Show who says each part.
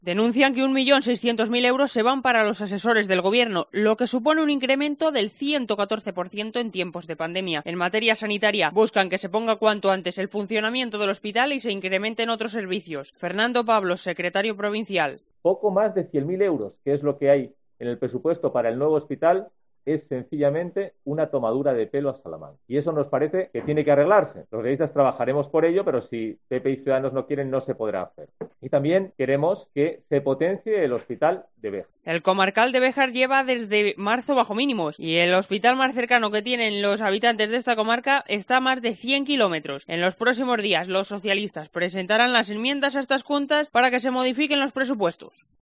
Speaker 1: Denuncian que 1.600.000 euros se van para los asesores del Gobierno, lo que supone un incremento del 114% en tiempos de pandemia. En materia sanitaria, buscan que se ponga cuanto antes el funcionamiento del hospital y se incrementen otros servicios. Fernando Pablos, secretario provincial.
Speaker 2: Poco más de 100.000 euros, que es lo que hay en el presupuesto para el nuevo hospital, es sencillamente una tomadura de pelo a Salamanca. Y eso nos parece que tiene que arreglarse. Los socialistas trabajaremos por ello, pero si PP y Ciudadanos no quieren, no se podrá hacer. Y también queremos que se potencie el hospital de Béjar.
Speaker 1: El comarcal de Béjar lleva desde marzo bajo mínimos y el hospital más cercano que tienen los habitantes de esta comarca está a más de 100 kilómetros. En los próximos días, los socialistas presentarán las enmiendas a estas cuentas para que se modifiquen los presupuestos.